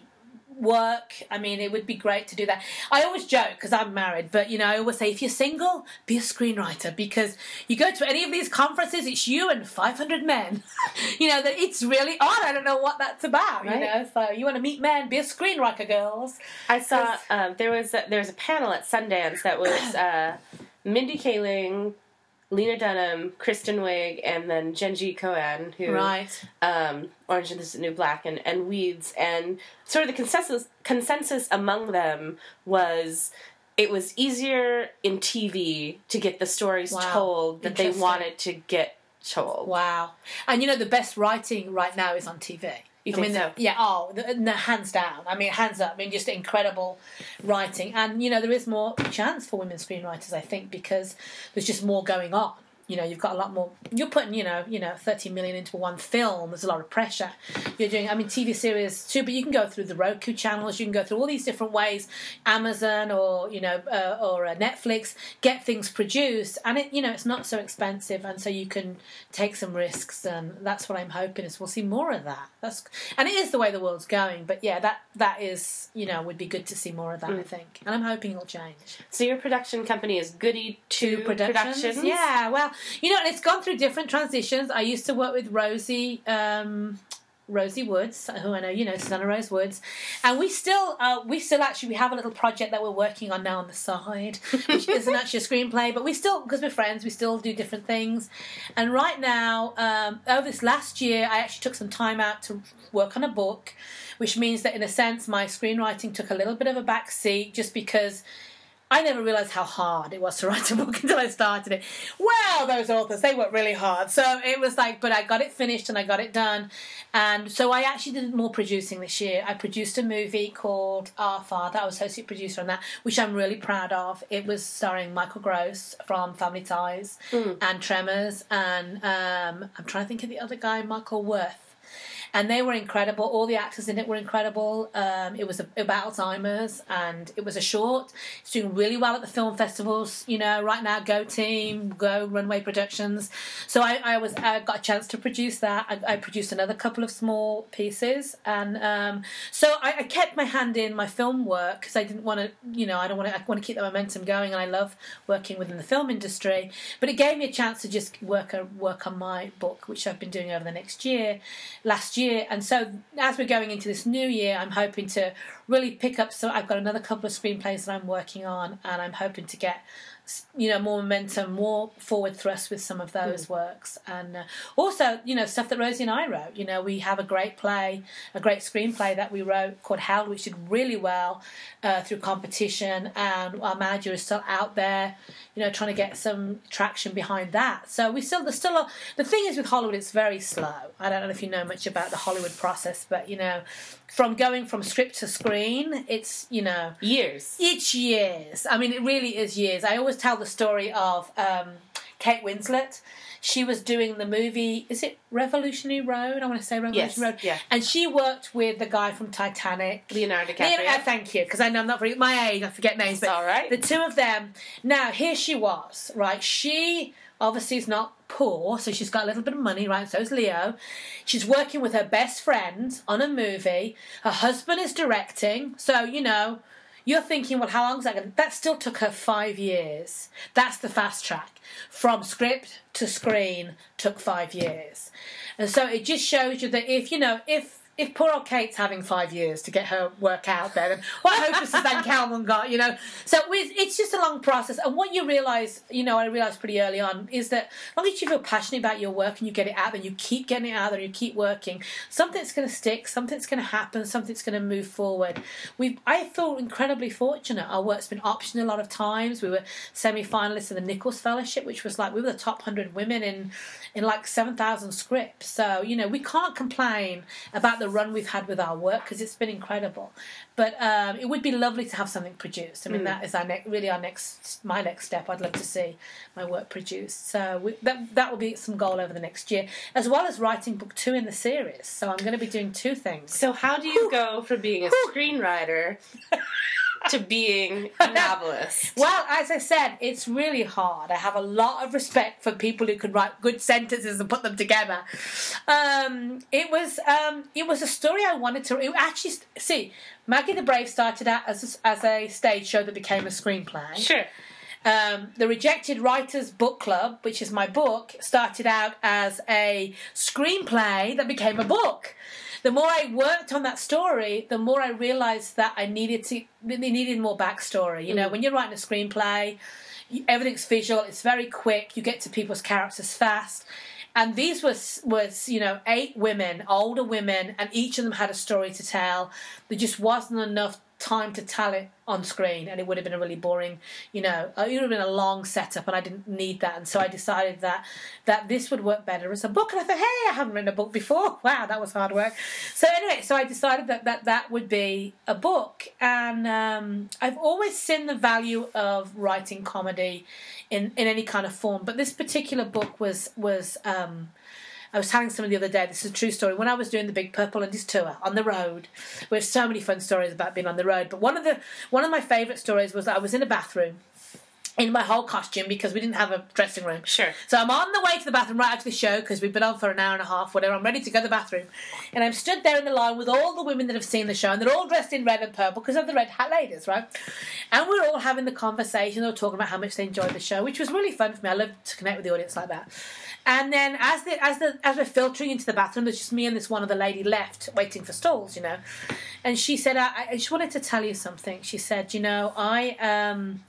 work. I mean, it would be great to do that. I always joke because I'm married, but you know, I always say, if you're single, be a screenwriter, because you go to any of these conferences, it's you and five hundred men. You know, that it's really odd. I don't know what that's about. Right? You know, so you want to meet men, be a screenwriter, girls. I saw um, there was a, there was a panel at Sundance that was uh, Mindy Kaling, Lena Dunham, Kristen Wiig, and then Genji Cohen, who right. um, Orange is the New Black and, and Weeds, and sort of the consensus consensus among them was it was easier in T V to get the stories wow. told that they wanted to get told. Wow. And you know, the best writing right now is on T V. You I think mean, so? Yeah, oh, the, no, hands down. I mean, hands up. I mean, just incredible writing. And, you know, there is more chance for women screenwriters, I think, because there's just more going on. You know, you've got a lot more. You're putting, you know, you know, thirty million into one film. There's a lot of pressure. You're doing, I mean, T V series too, but you can go through the Roku channels. You can go through all these different ways, Amazon or you know, uh, or uh, Netflix, get things produced, and it, you know, it's not so expensive, and so you can take some risks. And that's what I'm hoping is we'll see more of that. That's and it is the way the world's going. But yeah, that that is, you know, would be good to see more of that. Mm. I think, and I'm hoping it'll change. So your production company is Goody Two Productions. Productions? Yeah, well. You know, it's gone through different transitions. I used to work with Rosie, um, Rosie Woods, who I know you know, Susanna Rose Woods, and we still, uh, we still actually we have a little project that we're working on now on the side, which isn't actually a screenplay, but we still, because we're friends, we still do different things. And right now, um, over this last year, I actually took some time out to work on a book, which means that in a sense, my screenwriting took a little bit of a back seat, just because I never realised how hard it was to write a book until I started it. Well, those authors, they worked really hard. So it was like, but I got it finished and I got it done. And so I actually did more producing this year. I produced a movie called Our Father. I was associate producer on that, which I'm really proud of. It was starring Michael Gross from Family Ties mm. and Tremors. And um, I'm trying to think of the other guy, Michael Worth. And they were incredible. All the actors in it were incredible. Um, it was about Alzheimer's, and it was a short. It's doing really well at the film festivals. You know, right now, Go Team, Go Runway Productions. So I, I was I got a chance to produce that. I, I produced another couple of small pieces, and um, so I, I kept my hand in my film work because I didn't want to. You know, I don't want to. I want to keep the momentum going, and I love working within the film industry. But it gave me a chance to just work a, work on my book, which I've been doing over the next year. Last year. Year. And so as we're going into this new year, I'm hoping to really pick up. So I've got another couple of screenplays that I'm working on, and I'm hoping to get, you know, more momentum, more forward thrust with some of those mm. works. And uh, also, you know, stuff that Rosie and I wrote. You know, we have a great play, a great screenplay that we wrote called Held, which did really well uh, through competition, and our manager is still out there, you know, trying to get some traction behind that. So we still, there's still a, the thing is with Hollywood, it's very slow. I don't know if you know much about the Hollywood process, but, you know, from going from script to screen, it's, you know... Years. It's years. I mean, it really is years. I always tell the story of um, Kate Winslet. She was doing the movie, is it Revolutionary Road? I want to say Revolutionary yes, Road. Yeah. And she worked with the guy from Titanic. Leonardo DiCaprio. Leonardo, thank you, because I know I'm not very... My age, I forget names. It's all right. The two of them. Now, here she was, right? She... obviously is not poor, so she's got a little bit of money, right? So is Leo. She's working with her best friend on a movie. Her husband is directing. So, you know, you're thinking, well, how long is that going to... That still took her five years. That's the fast track. From script to screen took five years. And so it just shows you that if, you know, if... If poor old Kate's having five years to get her work out there, then what hope has Suzanne Calman got, you know? So it's just a long process. And what you realise, you know, I realised pretty early on, is that as long as you feel passionate about your work and you get it out there, you keep getting it out there, you keep working, something's going to stick, something's going to happen, something's going to move forward. We, I feel incredibly fortunate. Our work's been optioned a lot of times. We were semi-finalists in the Nichols Fellowship, which was like, we were the top one hundred women in, in like seven thousand scripts. So, you know, we can't complain about the run we've had with our work because it's been incredible, but um, it would be lovely to have something produced. I mean, mm. that is our ne- really our next, my next step. I'd love to see my work produced. So we, that that will be some goal over the next year, as well as writing book two in the series. So I'm going to be doing two things. So how do you Whew. go from being a Whew. screenwriter to being a novelist? Well, as I said, it's really hard. I have a lot of respect for people who can write good sentences and put them together. Um, it was um, it was a story I wanted to... It actually, see, Maggie the Brave started out as a, as a stage show that became a screenplay. Sure. Um, the Rejected Writers Book Club, which is my book, started out as a screenplay that became a book. The more I worked on that story, the more I realised that I needed to, it needed more backstory. You know, mm. when you're writing a screenplay, everything's visual, it's very quick, you get to people's characters fast. And these was, was, you know, eight women, older women, and each of them had a story to tell. There just wasn't enough time to tell it on screen, and it would have been a really boring, you know, it would have been a long setup, and I didn't need that. And so I decided that that this would work better as a book. And I thought, hey, I haven't written a book before. Wow, that was hard work. So anyway, so I decided that that, that would be a book. And um, I've always seen the value of writing comedy in, in any kind of form. But this particular book was was um, I was telling someone the other day, this is a true story, when I was doing the Big Purple Indies tour on the road, we have so many fun stories about being on the road, but one of the one of my favourite stories was that I was in a bathroom in my whole costume because we didn't have a dressing room. Sure. So I'm on the way to the bathroom right after the show because we've been on for an hour and a half, whatever. I'm ready to go to the bathroom. And I'm stood there in the line with all the women that have seen the show, and they're all dressed in red and purple because of the red hat ladies, right? And we're all having the conversation. They were talking about how much they enjoyed the show, which was really fun for me. I love to connect with the audience like that. And then as the as the as we're filtering into the bathroom, there's just me and this one other lady left waiting for stalls, you know. And she said, I, I just wanted to tell you something. She said, you know, I um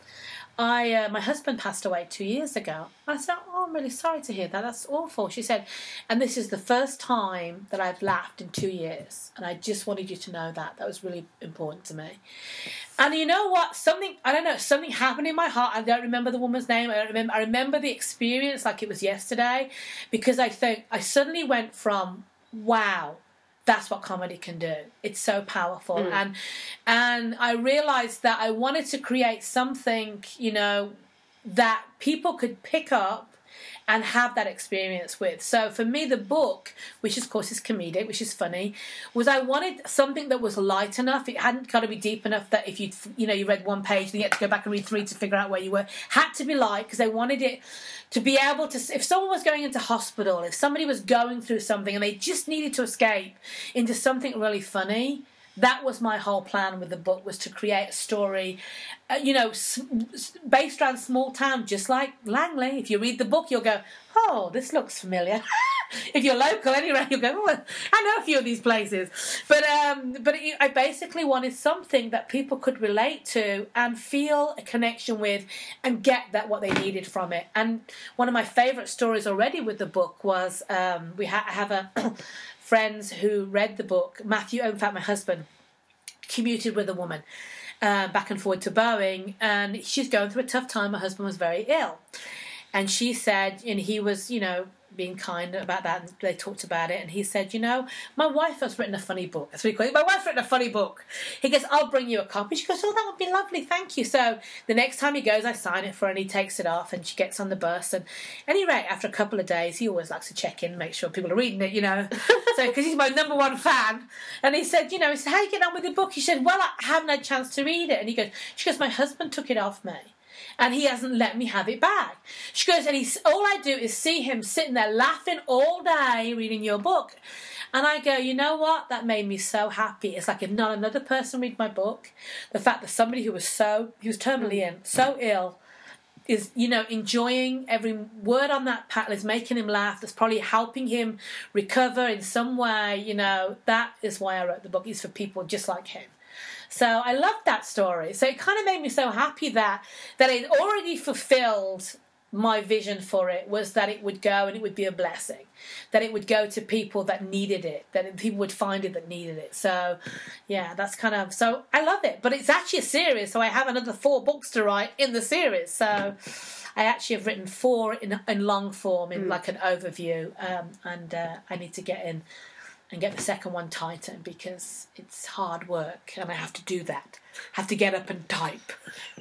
I uh, my husband passed away two years ago. I said, oh, I'm really sorry to hear that. That's awful. She said, and this is the first time that I've laughed in two years. And I just wanted you to know that. That was really important to me. And you know what? Something, I don't know, something happened in my heart. I don't remember the woman's name. I don't remember. I remember the experience like it was yesterday, because I think I suddenly went from, wow, that's what comedy can do. It's so powerful. Mm. And and I realized that I wanted to create something, you know, that people could pick up and have that experience with. So for me, the book, which of course is comedic, which is funny, was I wanted something that was light enough. It hadn't got to be deep enough that if you you know you read one page, then you had to go back and read three to figure out where you were. Had to be light because I wanted it to be able to, if someone was going into hospital, if somebody was going through something and they just needed to escape into something really funny, that was my whole plan with the book, was to create a story, uh, you know, s- based around small town, just like Langley. If you read the book, you'll go, oh, this looks familiar. If you're local anyway, you'll go, oh, I know a few of these places. But um, but it, I basically wanted something that people could relate to and feel a connection with and get that what they needed from it. And one of my favourite stories already with the book was um, we ha- have a friends who read the book. Matthew, in fact, my husband, commuted with a woman uh, back and forward to Boeing, and she's going through a tough time. Her husband was very ill. And she said, and he was, you know, being kind about that, and they talked about it, and he said, you know, my wife has written a funny book. That's what he called it. My wife's written a funny book. He goes, I'll bring you a copy. She goes, oh, that would be lovely, thank you. So the next time he goes, I sign it for her, and he takes it off, and she gets on the bus. And anyway, after a couple of days, he always likes to check in, make sure people are reading it, you know. So, because he's my number one fan. And he said, you know, he said, how are you getting on with the book? He said, well, I haven't had a chance to read it. And he goes, she goes, my husband took it off me, and he hasn't let me have it back. She goes, and he's, all I do is see him sitting there laughing all day reading your book. And I go, you know what? That made me so happy. It's like if not another person read my book, the fact that somebody who was so, he was terminally in, so ill, is, you know, enjoying every word on that panel, is making him laugh, that's probably helping him recover in some way, you know, that is why I wrote the book. It's for people just like him. So I loved that story. So it kind of made me so happy that that it already fulfilled my vision for it, was that it would go and it would be a blessing, that it would go to people that needed it, that people would find it that needed it. So yeah, that's kind of, so I love it. But it's actually a series, so I have another four books to write in the series. So I actually have written four in, in long form, in mm. like an overview, um, and uh, I need to get in and get the second one tighter, because it's hard work and I have to do that. I have to get up and type.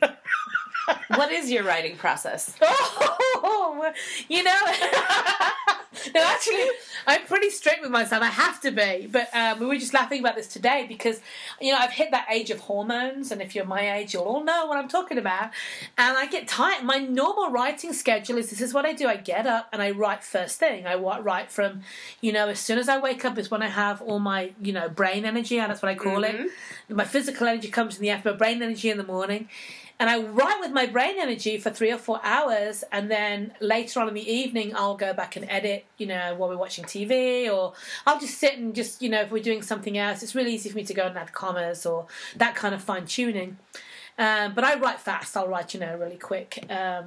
What is your writing process? Oh, you know, no, actually, I'm pretty strict with myself. I have to be. But um, we were just laughing about this today because, you know, I've hit that age of hormones, and if you're my age, you'll all know what I'm talking about. And I get tired. My normal writing schedule is, this is what I do. I get up and I write first thing. I write from, you know, as soon as I wake up is when I have all my, you know, brain energy, and that's what I call mm-hmm. it. My physical energy comes in the afternoon, brain energy in the morning. And I write with my brain energy for three or four hours, and then later on in the evening, I'll go back and edit, you know, while we're watching T V, or I'll just sit and just, you know, if we're doing something else, it's really easy for me to go and add commas or that kind of fine-tuning. Um, but I write fast. I'll write, you know, really quick. Um,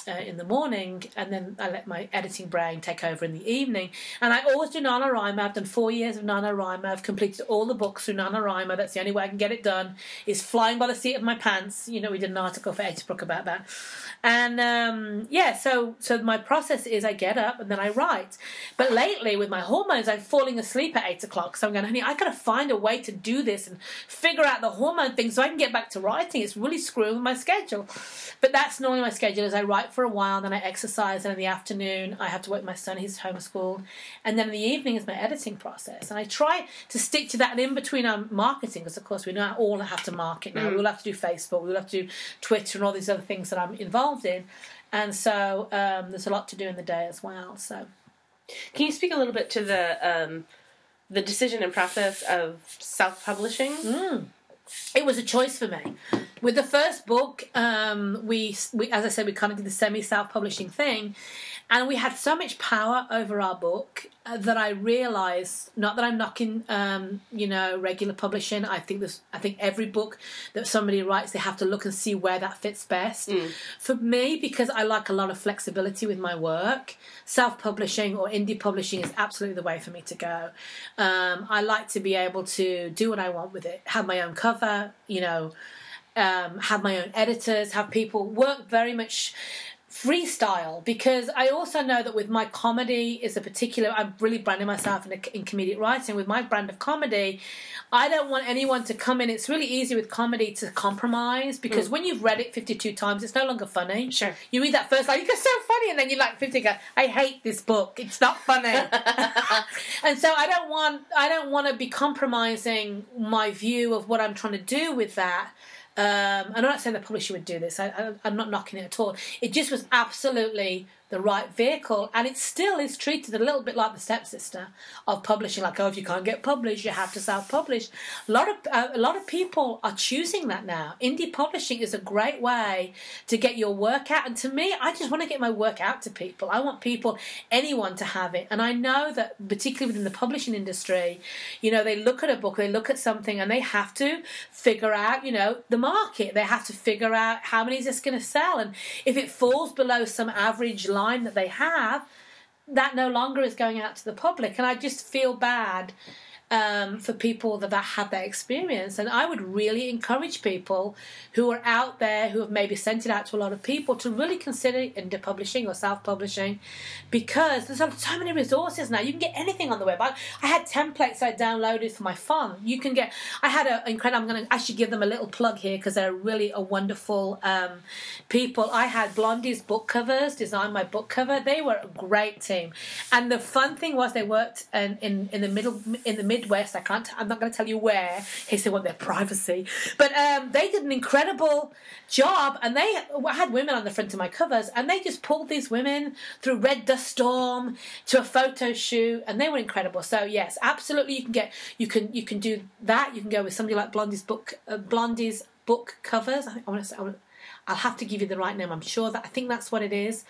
uh, in the morning, and then I let my editing brain take over in the evening. And I always do NaNoWriMo. I've done four years of NaNoWriMo. I've completed all the books through NaNoWriMo. That's the only way I can get it done, is flying by the seat of my pants. You know, we did an article for Edgebrook about that. And, um, yeah, so so my process is I get up and then I write. But lately, with my hormones, I'm falling asleep at eight o'clock. So I'm going, honey, I got to find a way to do this and figure out the hormone thing so I can get back to writing. It's really screwing with my schedule. But that's normally my schedule, is I write for a while, then I exercise, and in the afternoon I have to work with my son, he's homeschooled. And then in the evening is my editing process. And I try to stick to that. And in between our marketing, because of course we know all have to market now. Mm. We'll have to do Facebook, we'll have to do Twitter and all these other things that I'm involved in. And so um, there's a lot to do in the day as well. So, can you speak a little bit to the um, the decision and process of self-publishing? Mm. It was a choice for me. With the first book, um, we, we, as I said, we kind of did the semi-self-publishing thing, and we had so much power over our book uh, that I realised, not that I'm knocking, um, you know, regular publishing. I think this, I think every book that somebody writes, they have to look and see where that fits best. Mm. For me, because I like a lot of flexibility with my work, self-publishing or indie publishing is absolutely the way for me to go. Um, I like to be able to do what I want with it, have my own cover, you know, um, have my own editors, have people work very much freestyle, because I also know that with my comedy is a particular, I'm really branding myself in, a, in comedic writing. With my brand of comedy, I don't want anyone to come in. It's really easy with comedy to compromise, because mm. when you've read it fifty-two times, it's no longer funny. Sure. You read that first line, you go, so funny, and then you like fifty, go, I hate this book. It's not funny. And so I don't want, I don't want to be compromising my view of what I'm trying to do with that. Um, I'm not saying the publisher would do this. I, I, I'm not knocking it at all. It just was absolutely the right vehicle, and it still is treated a little bit like the stepsister of publishing. Like, oh, if you can't get published, you have to self-publish. A lot of uh, a lot of people are choosing that now. Indie publishing is a great way to get your work out, and to me, I just want to get my work out to people. I want people, anyone, to have it. And I know that particularly within the publishing industry, you know, they look at a book, they look at something, and they have to figure out, you know, the market. They have to figure out how many is this going to sell, and if it falls below some average line that they have, that no longer is going out to the public. And I just feel bad um, for people that, that have that experience. And I would really encourage people who are out there, who have maybe sent it out to a lot of people, to really consider indie publishing or self-publishing, because there's so many resources now. You can get anything on the web. I, I had templates I downloaded for my phone. You can get, I had an incredible, I'm going to actually give them a little plug here, because they're really a wonderful um, people. I had Blondie's book covers, designed my book cover. They were a great team. And the fun thing was they worked in, in, in the middle, in the Midwest. I can't, I'm not going to tell you where, in case they want their privacy. But um, they did an incredible job, and they I had women on the front of my covers, and they just pulled these women through Red Dust Storm to a photo shoot, and they were incredible. So yes, absolutely, you can get you can you can do that. You can go with somebody like Blondie's book uh, Blondie's book covers. I think I want to say I want, I'll have to give you the right name. I'm sure that I think that's what it is.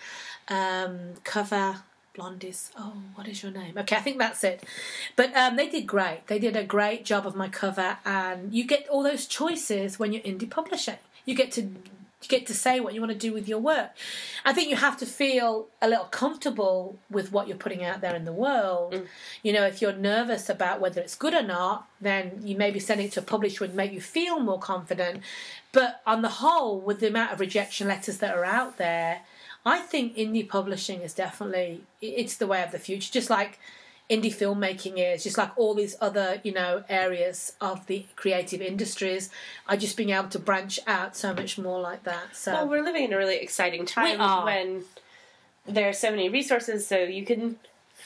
Um, cover. Blondie's, oh, what is your name? Okay, I think that's it. But um, they did great. They did a great job of my cover, and you get all those choices when you're indie publishing. You get to you get to say what you want to do with your work. I think you have to feel a little comfortable with what you're putting out there in the world. Mm. You know, if you're nervous about whether it's good or not, then you maybe send it to a publisher would make you feel more confident. But on the whole, with the amount of rejection letters that are out there, I think indie publishing is definitely, it's the way of the future, just like indie filmmaking is, just like all these other, you know, areas of the creative industries are just being able to branch out so much more like that. So, well, we're living in a really exciting time when there are so many resources, so you can,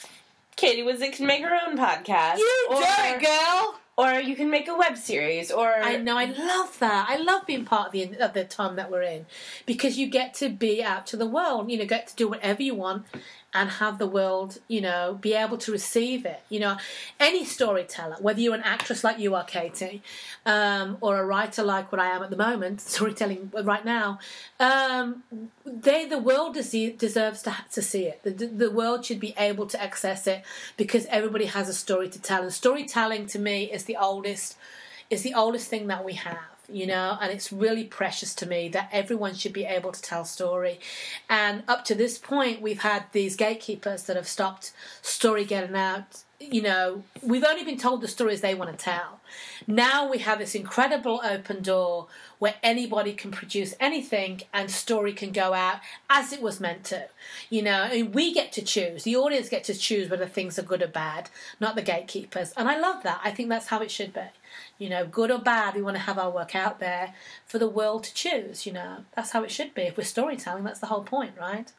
Katie Witzik can make her own podcast. You do it, girl! Or you can make a web series, or... I know, I love that. I love being part of the of the time that we're in, because you get to be out to the world, you know, get to do whatever you want and have the world, you know, be able to receive it. You know, any storyteller, whether you're an actress like you are, Katie, um, or a writer like what I am at the moment, storytelling right now, um, they the world des- deserves to, to see it. The, the world should be able to access it, because everybody has a story to tell. And storytelling, to me, is the oldest is the oldest thing that we have. you know, and it's really precious to me that everyone should be able to tell story. And up to this point, we've had these gatekeepers that have stopped story getting out. You know, we've only been told the stories they want to tell. Now we have this incredible open door where anybody can produce anything and story can go out as it was meant to. You know, I mean, we get to choose. The audience get to choose whether things are good or bad, not the gatekeepers. And I love that. I think that's how it should be. You know, good or bad, we want to have our work out there for the world to choose, you know. That's how it should be. If we're storytelling, that's the whole point, right?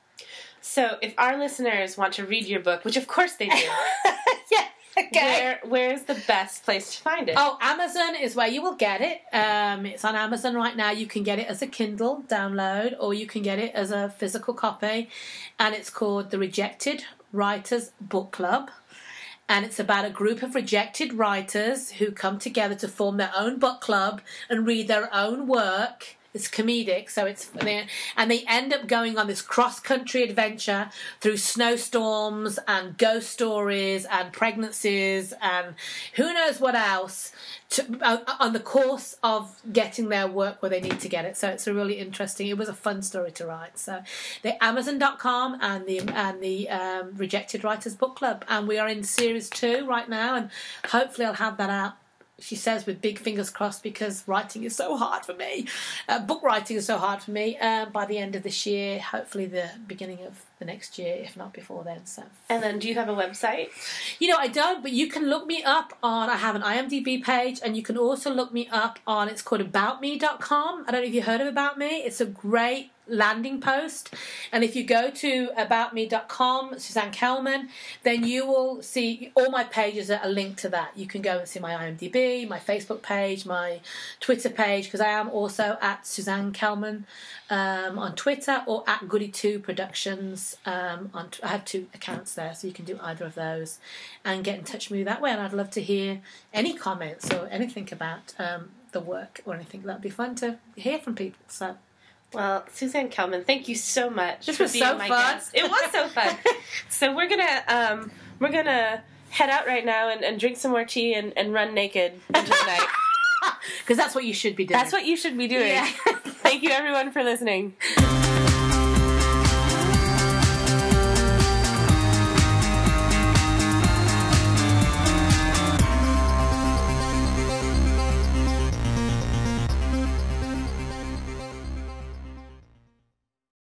So if our listeners want to read your book, which of course they do, yeah, okay. where where's the best place to find it? Oh, Amazon is where you will get it. Um, it's on Amazon right now. You can get it as a Kindle download, or you can get it as a physical copy, and it's called The Rejected Writers Book Club. And it's about a group of rejected writers who come together to form their own book club and read their own work. It's comedic, so it's and they end up going on this cross-country adventure through snowstorms and ghost stories and pregnancies and who knows what else to, uh, on the course of getting their work where they need to get it. So it's a really interesting. It was a fun story to write. So the Amazon dot com and the and the um, Rejected Writers Book Club, and we are in series two right now, and hopefully I'll have that out. She says with big fingers crossed, because writing is so hard for me. Uh, book writing is so hard for me. Uh, by the end of this year, hopefully the beginning of the next year, if not before then. So. And then do you have a website? You know, I don't, but you can look me up on, I have an IMDb page, and you can also look me up on, it's called about me dot com. I don't know if you heard of About Me. It's a great landing post, and if you go to about me dot com, Suzanne Kelman, then you will see all my pages that are linked to that. You can go and see my IMDb, my Facebook page, my Twitter page, because I am also at Suzanne Kelman um, on Twitter, or at Goody two Productions. Um, on I have two accounts there, so you can do either of those and get in touch with me that way. And I'd love to hear any comments or anything about um, the work or anything. That'd be fun to hear from people. So. Well, Suzanne Kelman, thank you so much this for was being so my fun. guest. It was so fun. So we're gonna um, we're gonna head out right now and, and drink some more tea and, and run naked into the night. Because that's what you should be doing. That's what you should be doing. Yeah. Thank you, everyone, for listening.